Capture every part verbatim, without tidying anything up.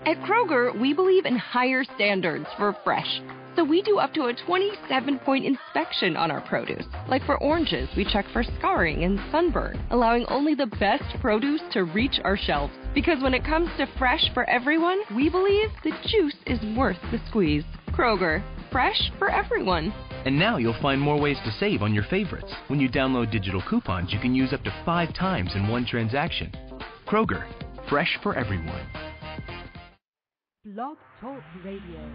At Kroger, we believe in higher standards for fresh. So we do up to a twenty-seven point inspection on our produce. Like for oranges, we check for scarring and sunburn, allowing only the best produce to reach our shelves. Because when it comes to fresh for everyone, we believe the juice is worth the squeeze. Kroger, fresh for everyone. And now you'll find more ways to save on your favorites. When you download digital coupons, you can use up to five times in one transaction. Kroger, fresh for everyone. Blog Talk Radio.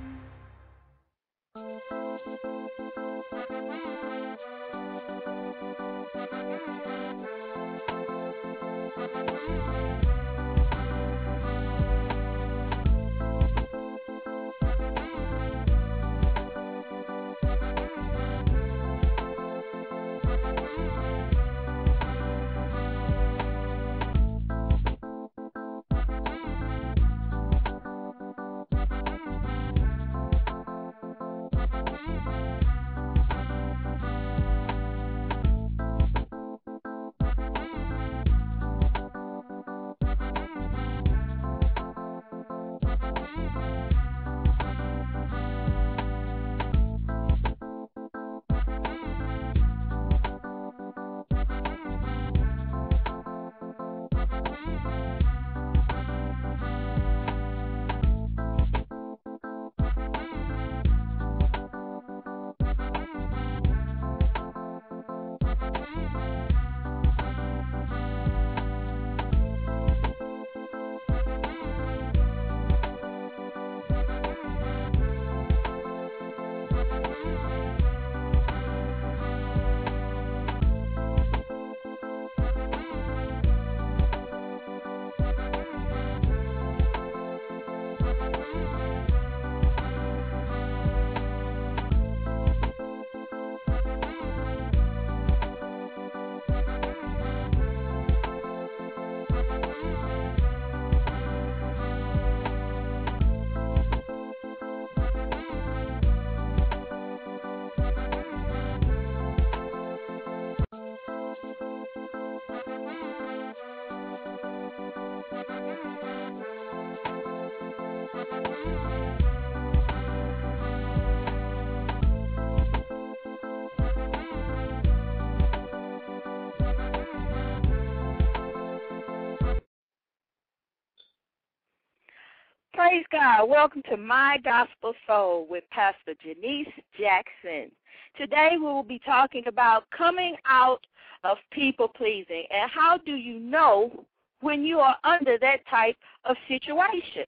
Praise God. Welcome to My Gospel Soul with Pastor Janice Jackson. Today we will be talking about coming out of people-pleasing and how do you know when you are under that type of situation.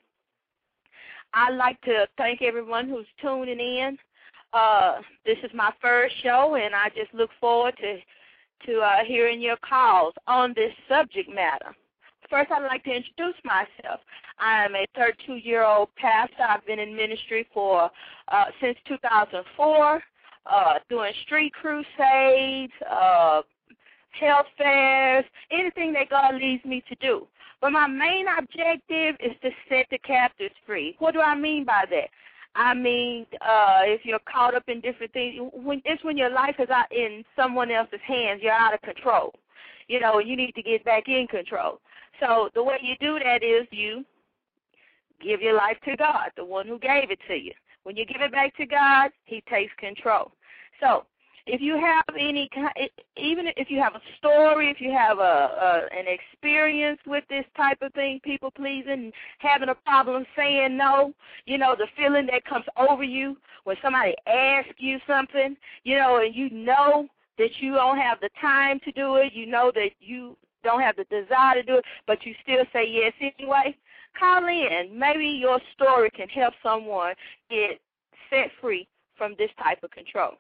I'd like to thank everyone who's tuning in. Uh, this is my first show, and I just look forward to, to uh, hearing your calls on this subject matter. First, I'd like to introduce myself. I am a thirty-two-year-old pastor. I've been in ministry for uh, since two thousand four, uh, doing street crusades, uh, health fairs, anything that God leads me to do. But my main objective is to set the captives free. What do I mean by that? I mean, uh, if you're caught up in different things, when, it's when your life is out in someone else's hands, you're out of control. You know, you need to get back in control. So the way you do that is you give your life to God, the one who gave it to you. When you give it back to God, he takes control. So if you have any, even if you have a story, if you have a, a an experience with this type of thing, people pleasing, having a problem saying no, you know, the feeling that comes over you when somebody asks you something, you know, and you know that you don't have the time to do it, you know that you don't have the desire to do it, but you still say yes anyway, call in. Maybe your story can help someone get set free from this type of control.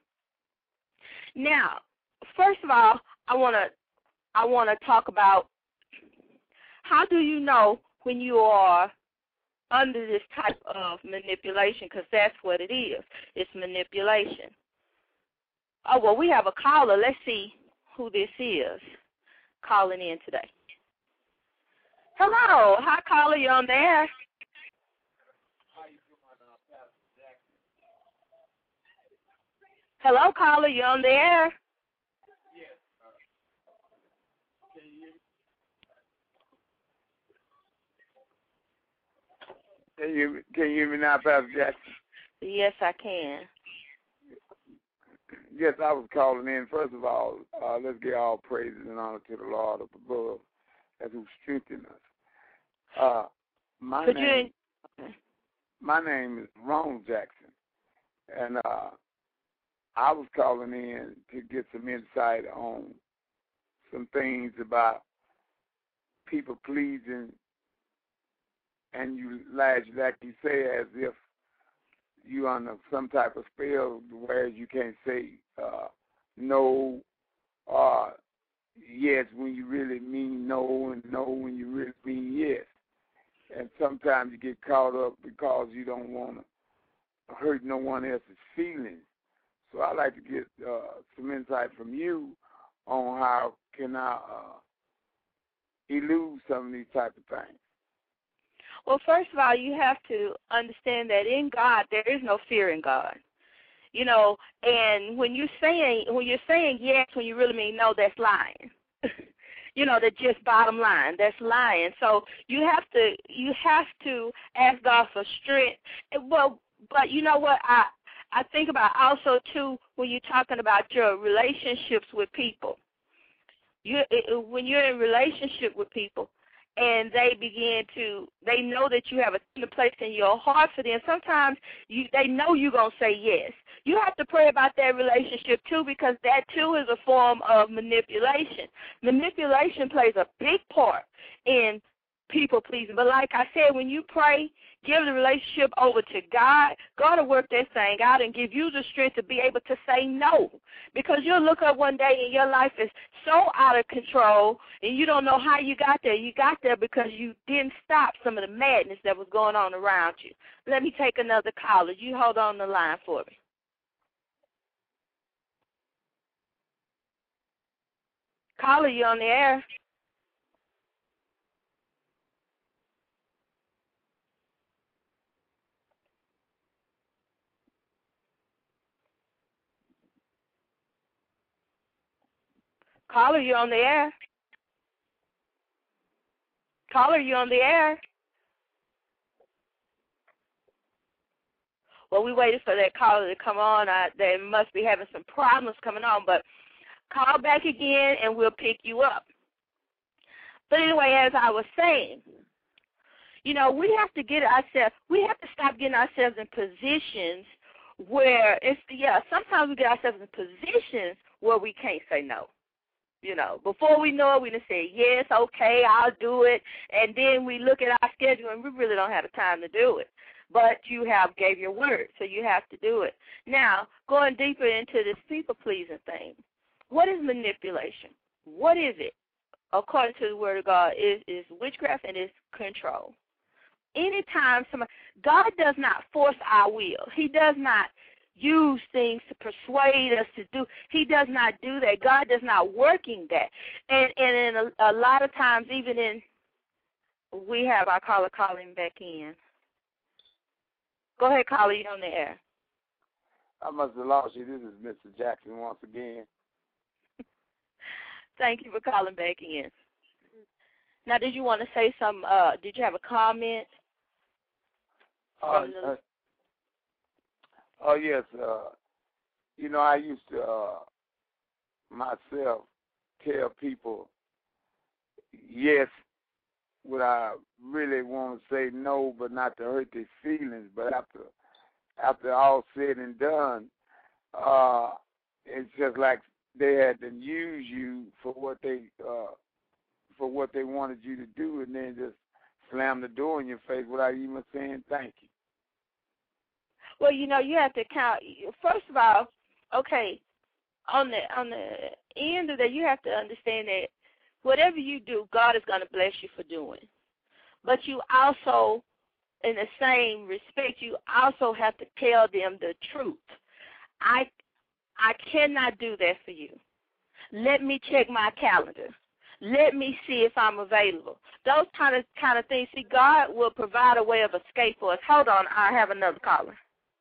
Now, first of all, I want to I want to talk about how do you know when you are under this type of manipulation, because that's what it is. It's manipulation. Oh, well, we have a caller. Let's see who this is calling in today. Hello. Hi, caller. You on there? Hello, caller. You on the air? Yes. Can you hear me? Can you can you hear me now, Pastor Jackson? Yes, I can. Yes, I was calling in. First of all, uh, let's give all praises and honor to the Lord of above, as who strengthened us. Uh, my Could name, you? my name is Ron Jackson, and uh, I was calling in to get some insight on some things about people pleasing, and you like like you say, as if you under some type of spell, where you can't say uh, no or yes when you really mean no, and no when you really mean yes. And sometimes you get caught up because you don't want to hurt no one else's feelings. So I'd like to get uh, some insight from you on how can I uh, elude some of these type of things. Well, first of all, you have to understand that in God there is no fear in God. You know, and when you're saying when you're saying yes when you really mean no, that's lying. You know, that's just bottom line. That's lying. So you have to you have to ask God for strength. Well, but you know what I I think about also too when you're talking about your relationships with people. You when you're in relationship with people, and they begin to, they know that you have a place in your heart for them. Sometimes you, they know you're going to say yes. You have to pray about that relationship, too, because that, too, is a form of manipulation. Manipulation plays a big part in people pleasing. But like I said, when you pray, give the relationship over to God. God will work that thing out and give you the strength to be able to say no. Because you'll look up one day and your life is so out of control and you don't know how you got there. You got there because you didn't stop some of the madness that was going on around you. Let me take another caller. You hold on the line for me. Caller, you on the air? Caller, you on the air? Caller, you on the air? Well, we waited for that caller to come on. I, they must be having some problems coming on, but call back again and we'll pick you up. But anyway, as I was saying, you know, we have to get ourselves, we have to stop getting ourselves in positions where it's, yeah, sometimes we get ourselves in positions where we can't say no. You know, before we know it, we just say, yes, okay, I'll do it. And then we look at our schedule and we really don't have the time to do it. But you have gave your word, so you have to do it. Now, going deeper into this people-pleasing thing, what is manipulation? What is it? According to the word of God, is is witchcraft and it's control. Anytime somebody, God does not force our will. He does not use things to persuade us to do. He does not do that. God does not work in that. And and in a, a lot of times, even in, we have our caller calling back in. Go ahead, caller, you're on the air. I must have lost you. This is Mister Jackson once again. Thank you for calling back in. Now, did you want to say some, uh, did you have a comment? Uh, uh, oh, yes. Uh, you know, I used to uh, myself tell people yes when I really want to say no, but not to hurt their feelings. But after after all said and done, uh, it's just like they had to use you for what they uh, for what they wanted you to do, and then just slam the door in your face without even saying thank you. Well, you know, you have to count. First of all, okay, on the on the end of that, you have to understand that whatever you do, God is going to bless you for doing. But you also, in the same respect, you also have to tell them the truth. I I cannot do that for you. Let me check my calendar. Let me see if I'm available. Those kind of kind of things. See, God will provide a way of escape for us. Hold on, I have another caller.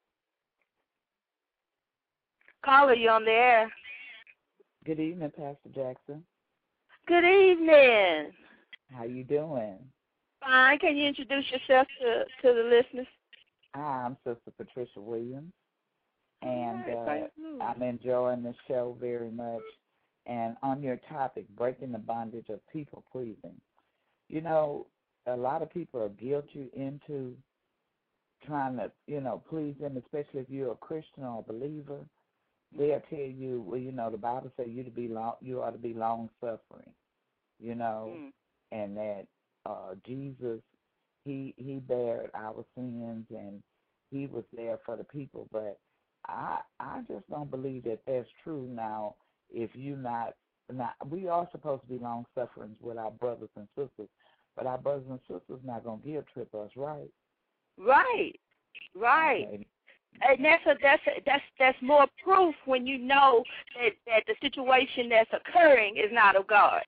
Caller, you on the air? Good evening, Pastor Jackson. Good evening. How you doing? fine. Can you introduce yourself to, to the listeners? Hi, I'm Sister Patricia Williams, and right, uh, I'm enjoying the show very much. And on your topic, breaking the bondage of people pleasing, you know, a lot of people are guilty into trying to, you know, please them, especially if you're a Christian or a believer. They'll tell you, well, you know, the Bible says you to be long, you ought to be long suffering, you know, mm. and that uh, Jesus, he he bared our sins and he was there for the people. But I I just don't believe that that's true. Now, if you not not, we are supposed to be long suffering with our brothers and sisters, but our brothers and sisters not gonna guilt trip us, right? Right, right. Okay. And that's a, that's a, that's that's more proof when you know that, that the situation that's occurring is not of God.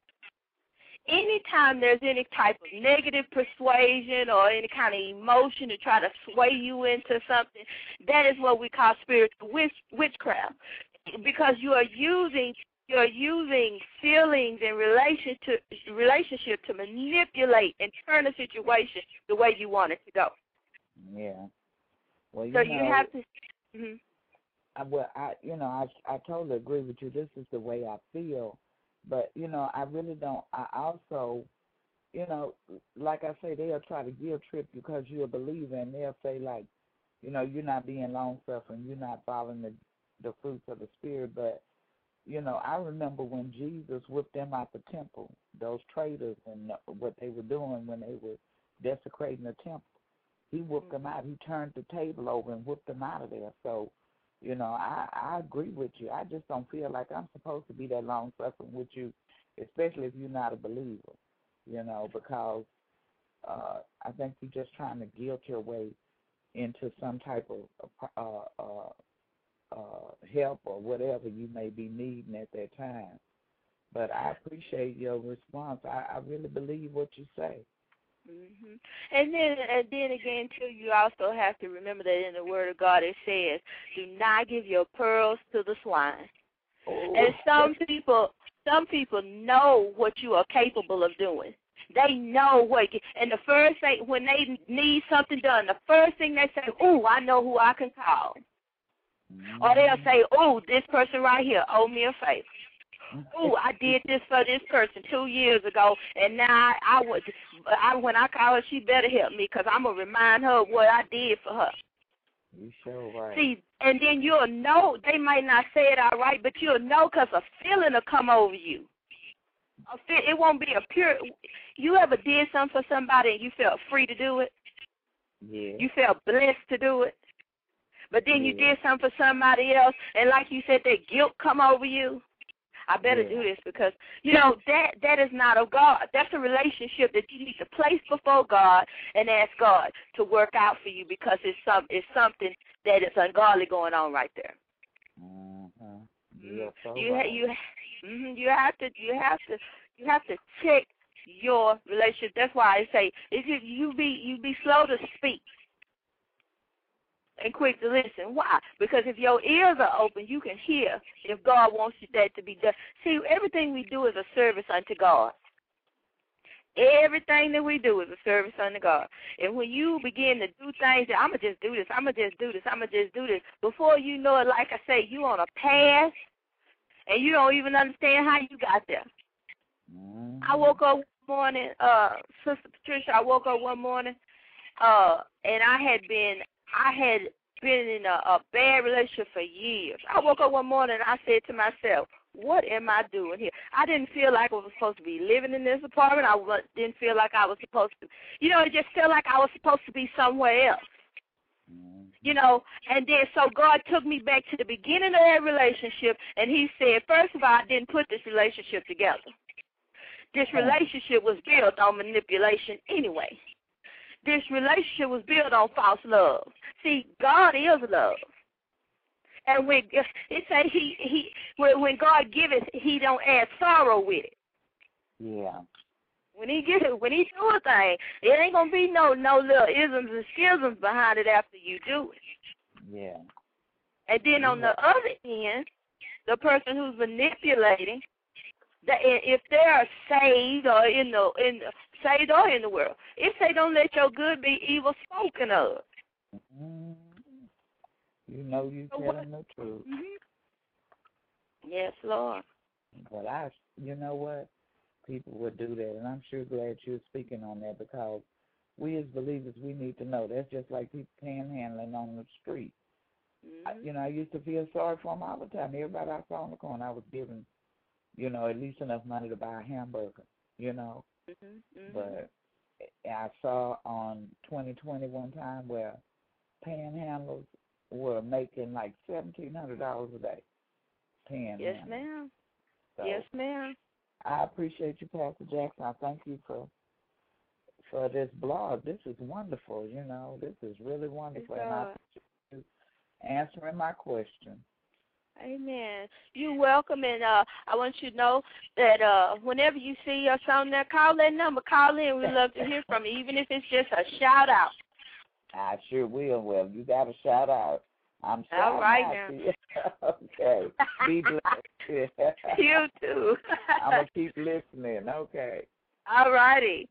Anytime there's any type of negative persuasion or any kind of emotion to try to sway you into something, that is what we call spiritual witch, witchcraft, because you are using you're using feelings and relation to, relationship to manipulate and turn a situation the way you want it to go. Yeah. Well, you so know, you have to. Mm-hmm. I, well, I, you know, I, I totally agree with you. This is the way I feel, but you know, I really don't. I also, you know, like I say, they'll try to guilt trip you because you're a believer, and they'll say like, you know, you're not being long suffering, you're not following the the fruits of the Spirit. But you know, I remember when Jesus whipped them out the temple, those traitors, and what they were doing when they were desecrating the temple. He whooped them out. He turned the table over and whooped them out of there. So, you know, I, I agree with you. I just don't feel like I'm supposed to be that long suffering with you, especially if you're not a believer, you know, because uh, I think you're just trying to guilt your way into some type of uh, uh, uh, help or whatever you may be needing at that time. But I appreciate your response. I, I really believe what you say. Mm-hmm. And then, and then again, too, you also have to remember that in the Word of God it says, "Do not give your pearls to the swine." Oh. And some people, some people know what you are capable of doing. They know what, and the first thing when they need something done, the first thing they say, "Oh, I know who I can call," mm-hmm. or they'll say, "Oh, this person right here owe me a favor." Oh, I did this for this person two years ago, and now I, I would, I, when I call her, she better help me because I'm going to remind her of what I did for her. You sure right. See, and then you'll know, they might not say it all right, but you'll know because a feeling will come over you. A feel, it won't be a pure, you ever did something for somebody and you felt free to do it? Yeah. You felt blessed to do it? But then yeah. you did something for somebody else, and like you said, that guilt come over you. I better yeah. do this because, you know, that that is not of God. That's a relationship that you need to place before God and ask God to work out for you because it's some it's something that is ungodly going on right there. Mm-hmm. Yeah, so you right. you mm-hmm, you have to you have to you have to check your relationship. That's why I say is it you be you be slow to speak and quick to listen. Why? Because if your ears are open, you can hear if God wants that to be done. See, everything we do is a service unto God. Everything that we do is a service unto God. And when you begin to do things that I'm going to just do this, I'm going to just do this, I'm going to just do this, before you know it, like I say, you on a path and you don't even understand how you got there. Mm-hmm. I woke up one morning, uh, Sister Patricia, I woke up one morning uh, and I had been I had been in a, a bad relationship for years. I woke up one morning and I said to myself, what am I doing here? I didn't feel like I was supposed to be living in this apartment. I didn't feel like I was supposed to, you know, it just felt like I was supposed to be somewhere else. Mm-hmm. You know, and then so God took me back to the beginning of that relationship, and he said, first of all, I didn't put this relationship together. This relationship was built on manipulation anyway. This relationship was built on false love. See, God is love. And when it say he he when God giveth, he don't add sorrow with it. Yeah. When he gives it, when he do a thing, it ain't gonna be no no little isms and schisms behind it after you do it. Yeah. And then yeah. on the other end, the person who's manipulating, that if they are saved or in the in the, saved or in the world. It say don't let your good be evil spoken of. Mm-hmm. You know you So telling what? The truth. Mm-hmm. Yes, Lord. But I, you know what? People would do that, and I'm sure glad you're speaking on that because we as believers, we need to know. That's just like people panhandling on the street. Mm-hmm. I, you know, I used to feel sorry for them all the time. Everybody I saw on the corner, I was giving, you know, at least enough money to buy a hamburger, you know. Mm-hmm. Mm-hmm. But I saw on twenty twenty one time where panhandlers were making like seventeen hundred dollars a day. Panhandling. Yes, ma'am. So yes, ma'am. I appreciate you, Pastor Jackson. I thank you for for this blog. This is wonderful, you know. This is really wonderful. And I appreciate you answering my question. Amen. You're welcome, and uh, I want you to know that uh, whenever you see us on there, call that number. Call in. We'd love to hear from you, even if it's just a shout-out. I sure will. Well, you got a shout-out. I'm shouting All right, out now. to you. Okay. Be blessed. You too. I'm going to keep listening. Okay. All righty.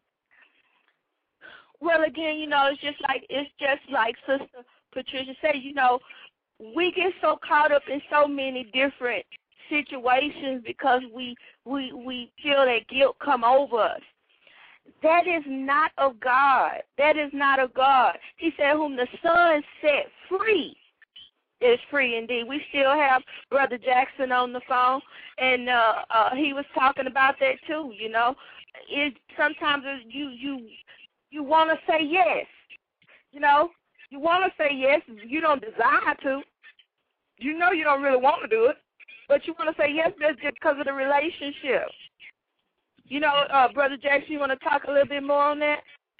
Well, again, you know, it's just like it's just like Sister Patricia said, you know, we get so caught up in so many different situations because we we we feel that guilt come over us. That is not of God. That is not of God. He said, whom the Son set free is free indeed. We still have Brother Jackson on the phone, and uh, uh, he was talking about that too, you know. It sometimes you you you want to say yes, you know. You want to say yes. You don't desire to. You know you don't really want to do it, but you want to say yes just because of the relationship. You know, uh, Brother Jackson, you want to talk a little bit more on that?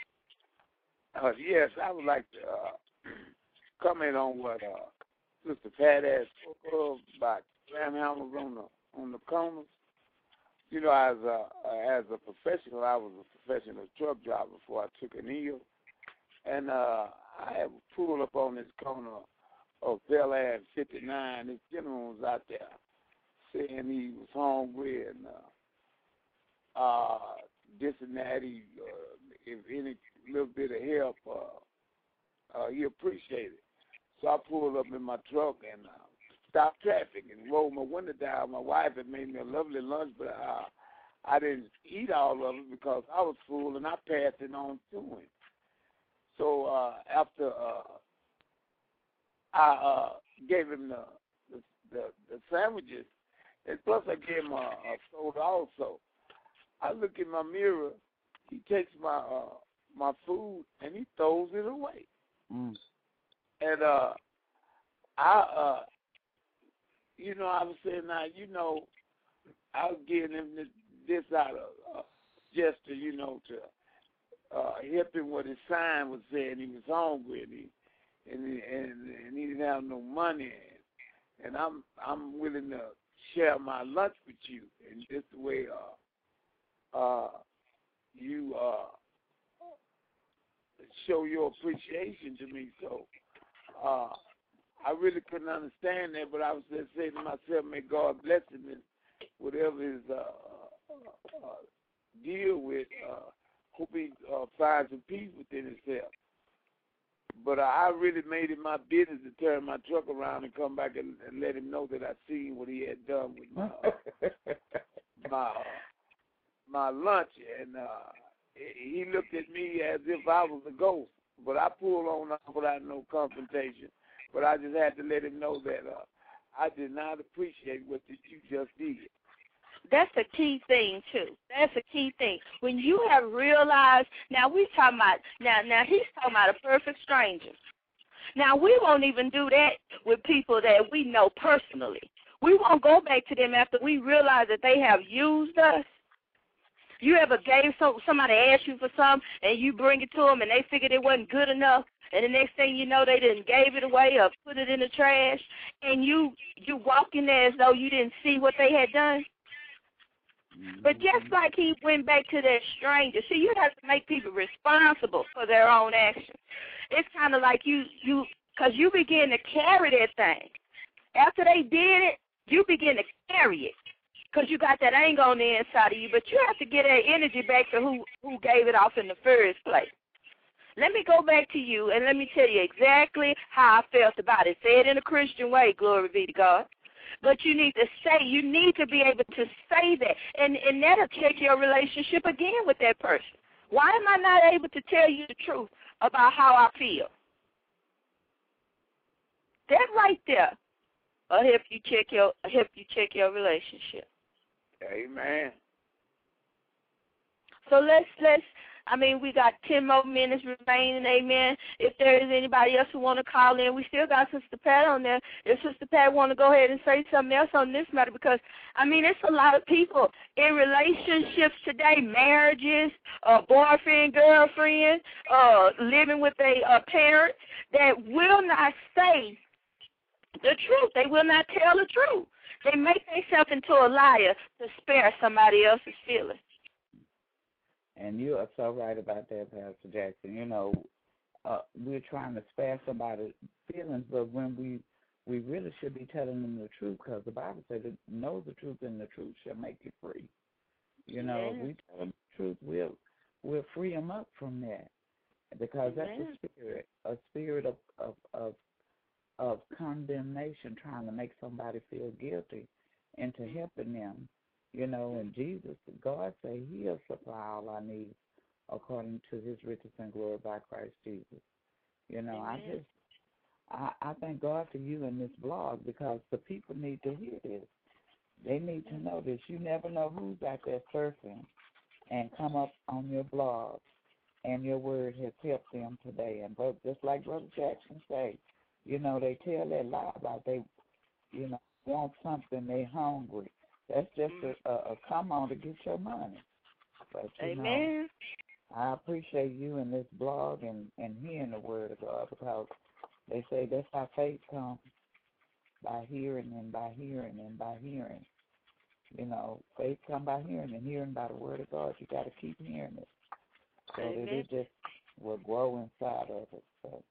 Uh, yes, I would like to uh, comment on what uh, Sister Pat asked about panhandlers on the on the corners. You know, as a as a professional, I was a professional truck driver before I took an ill, and uh, I had pulled up on this corner of Bel Air and fifty-nine. This gentleman was out there saying he was hungry and uh, uh, this and that. He, uh, if any little bit of help, uh, uh, he appreciated it. So I pulled up in my truck and uh, stopped traffic and rolled my window down. My wife had made me a lovely lunch, but uh, I didn't eat all of it because I was full, and I passed it on to him. So uh, after uh, I uh, gave him the the, the the sandwiches, and plus I gave him a, a soda also. I look in my mirror. He takes my uh, my food and he throws it away. Mm. And uh, I, uh, you know, I was saying, now, you know, I was giving him this, this out of uh, gesture, you know, to uh, help him what his sign was saying. He was hungry and he and he, and, and he didn't have no money. And, and I'm I'm willing to share my lunch with you. And just the way uh, uh, you uh, show your appreciation to me. So uh, I really couldn't understand that, but I was just saying to myself, may God bless him and whatever his uh, uh, uh, deal with, uh, hope he uh, finds some peace within himself. But uh, I really made it my business to turn my truck around and come back and, and let him know that I seen what he had done with my uh, my, uh, my lunch. And uh, he looked at me as if I was a ghost. But I pulled on off without no confrontation. But I just had to let him know that uh, I did not appreciate what that you just did. That's a key thing, too. That's a key thing. When you have realized, now we talking about, now, now he's talking about a perfect stranger. Now, we won't even do that with people that we know personally. We won't go back to them after we realize that they have used us. You ever gave some, somebody asked you for something, and you bring it to them, and they figured it wasn't good enough, and the next thing you know, they didn't gave it away or put it in the trash, and you you walk in there as though you didn't see what they had done? But just like he went back to that stranger, see, you have to make people responsible for their own actions. It's kind of like you, you, because you begin to carry that thing. After they did it, you begin to carry it. because you got that anger on the inside of you, but you have to get that energy back to who, who gave it off in the first place. Let me go back to you, and let me tell you exactly how I felt about it. Say it in a Christian way, glory be to God. But you need to say, you need to be able to say that, and, and that'll check your relationship again with that person. Why am I not able to tell you the truth about how I feel? That right there will help you check your help you check your relationship. Amen. So let's let's. I mean, we got ten more minutes remaining. Amen. If there is anybody else who want to call in, we still got Sister Pat on there. If Sister Pat want to go ahead and say something else on this matter, because I mean, it's a lot of people in relationships today, marriages, uh, boyfriend, girlfriend, uh, living with a, a parent that will not say the truth. They will not tell the truth. They make themselves into a liar to spare somebody else's feelings. And you are so right about that, Pastor Jackson. You know, uh, we're trying to spare somebody's feelings, but when we we really should be telling them the truth, because the Bible says, know the truth, and the truth shall make you free. You know, Amen. if we tell them the truth, we'll, we'll free them up from that, because that's Amen. a spirit, a spirit of, of, of, of condemnation, trying to make somebody feel guilty into helping them. You know, and Jesus, God say He'll supply all our needs according to His riches and glory by Christ Jesus. You know, Amen. I just, I, I thank God for you in this blog, because the people need to hear this. They need to know this. You never know who's out there surfing and come up on your blog, and your word has helped them today. And but just like Brother Jackson say, you know, they tell that lie about they, you know, want something, they hungry. That's just a, a, a come on to get your money. But, you Amen. know, I appreciate you in this blog and, and hearing the word of God, because they say that's how faith comes, by hearing and by hearing and by hearing. You know, faith comes by hearing, and hearing by the word of God. You got to keep hearing it so Amen. that it just will grow inside of us. So,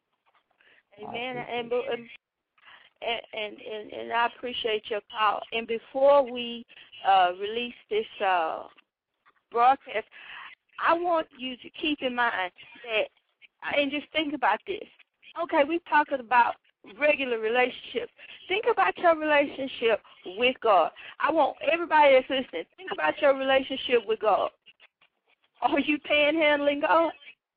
Amen. And, and And, and and I appreciate your call. And before we uh, release this uh, broadcast, I want you to keep in mind that, and just think about this. Okay, we're talking about regular relationships. Think about your relationship with God. I want everybody that's listening, think about your relationship with God. Are you panhandling God?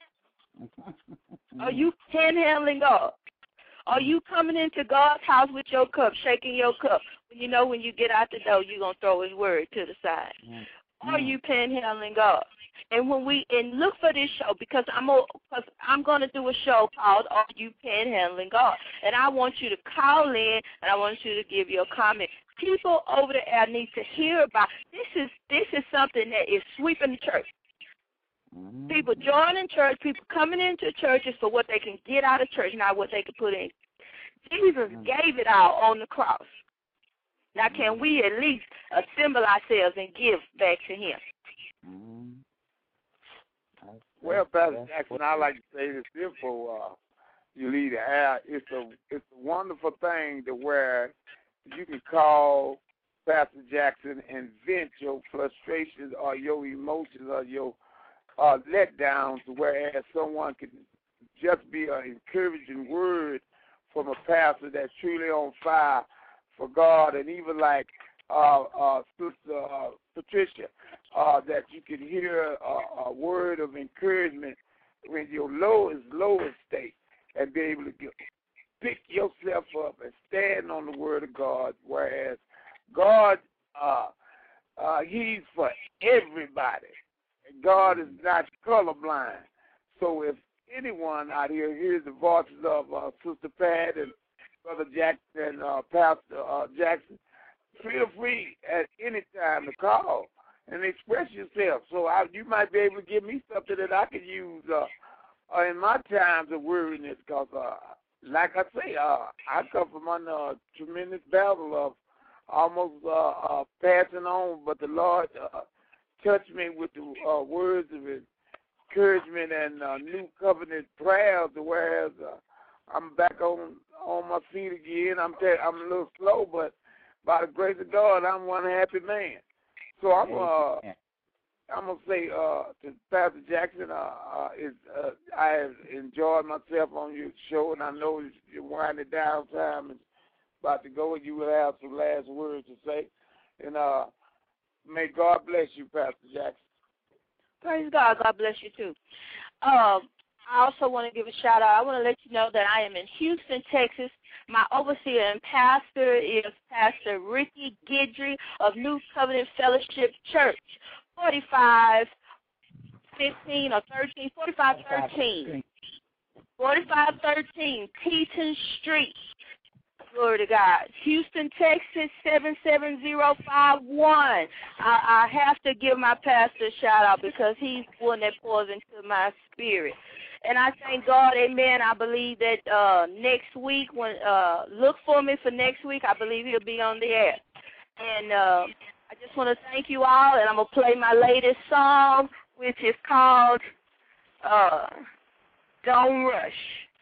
Are you panhandling God? Are you coming into God's house with your cup, shaking your cup? You know when you get out the door, you're going to throw His word to the side. Mm-hmm. Are you panhandling God? And when we and look for this show, because I'm a, cause I'm going to do a show called Are You Panhandling God? And I want you to call in, and I want you to give your comment. People over the air need to hear about this. Is this is something that is sweeping the church. Mm-hmm. People joining church, people coming into churches for what they can get out of church, not what they can put in. Jesus mm-hmm. gave it all on the cross. Now, can we at least assemble ourselves and give back to Him? Mm-hmm. Well, Pastor Jackson, I like to say this simple, uh, you lead the air. It's a it's a wonderful thing to where you can call Pastor Jackson and vent your frustrations or your emotions or your uh, letdowns, whereas someone can just be an encouraging word from a pastor that's truly on fire for God, and even like uh, uh, Sister uh, Patricia, uh, that you can hear a, a word of encouragement when your lowest, lowest state, and be able to get, pick yourself up and stand on the word of God, whereas God, uh, uh, He's for everybody. God is not colorblind. So if anyone out here hears the voices of uh, Sister Pat and Brother Jackson and uh, Pastor uh, Jackson, feel free at any time to call and express yourself. So I, you might be able to give me something that I can use uh, uh, in my times of weariness, because, uh, like I say, uh, I come from under a tremendous battle of almost uh, uh, passing on, but the Lord uh, touched me with the uh, words of encouragement and uh, new covenant prayers, whereas uh, I'm back on on my feet again. I'm t- I'm a little slow, but by the grace of God, I'm one happy man. So I'm uh, I'm gonna say uh, to Pastor Jackson, uh, uh, is uh, I have enjoyed myself on your show, and I know you're winding down. Time is about to go, and you will have some last words to say. And uh, may God bless you, Pastor Jackson. Praise God. God bless you too. Um, I also want to give a shout out. I want to let you know that I am in Houston, Texas. My overseer and pastor is Pastor Ricky Guidry of New Covenant Fellowship Church, forty-five fifteen or thirteen, forty-five thirteen, forty-five thirteen Teton Street. Glory to God. Houston, Texas, seven seven zero five one. I, I have to give my pastor a shout-out because he's the one that pours into my spirit. And I thank God, amen. I believe that uh, next week, when uh, look for me for next week, I believe he'll be on the air. And uh, I just want to thank you all, and I'm going to play my latest song, which is called uh, Don't Rush.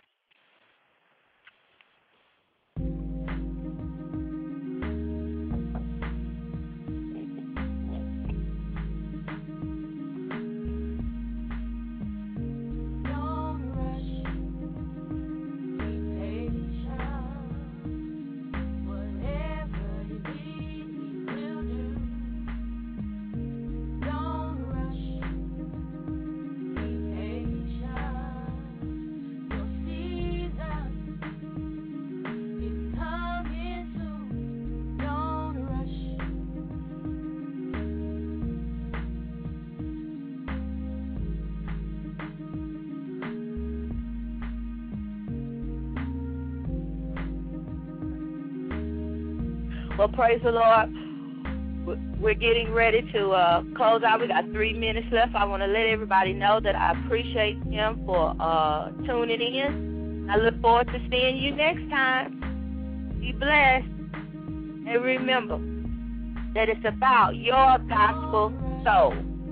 Well, praise the Lord. We're getting ready to uh, close out. We got three minutes left. I want to let everybody know that I appreciate him for uh, tuning in. I look forward to seeing you next time. Be blessed. And remember that it's about your gospel soul.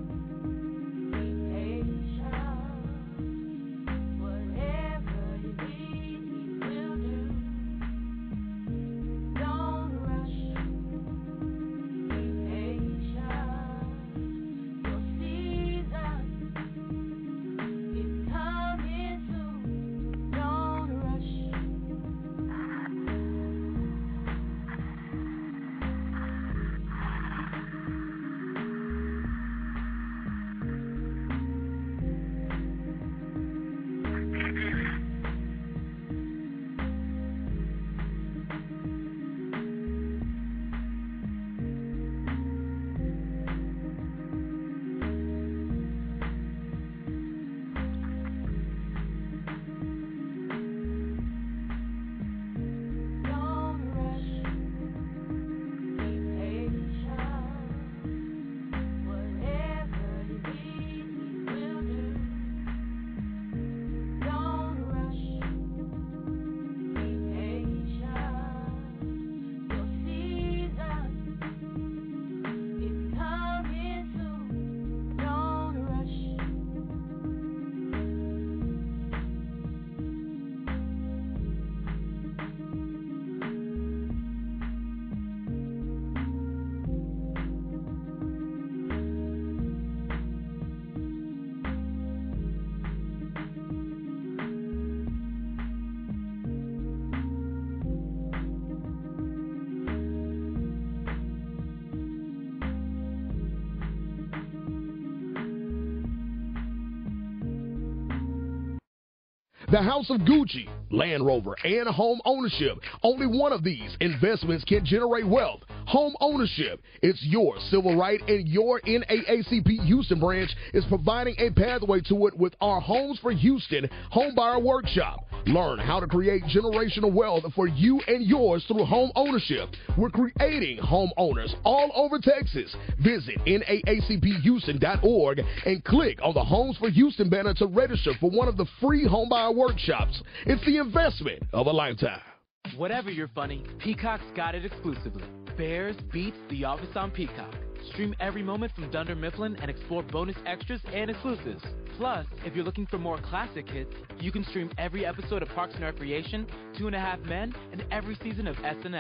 The House of Gucci, Land Rover, and home ownership. Only one of these investments can generate wealth. Home ownership. It's your civil right, and your N double A C P Houston branch is providing a pathway to it with our Homes for Houston Homebuyer Workshop. Learn how to create generational wealth for you and yours through home ownership. We're creating homeowners all over Texas. Visit N double A C P Houston dot org and click on the Homes for Houston banner to register for one of the free homebuyer workshops. It's the investment of a lifetime. Whatever you're funny, Peacock's got it exclusively. Bears beats The Office on Peacock. Stream every moment from Dunder Mifflin and explore bonus extras and exclusives. Plus, if you're looking for more classic hits, you can stream every episode of Parks and Recreation, Two and a Half Men, and every season of S N L.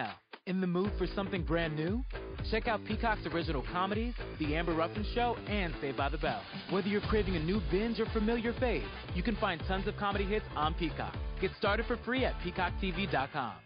In the mood for something brand new? Check out Peacock's original comedies, The Amber Ruffin Show, and Saved by the Bell. Whether you're craving a new binge or familiar fave, you can find tons of comedy hits on Peacock. Get started for free at peacock t v dot com.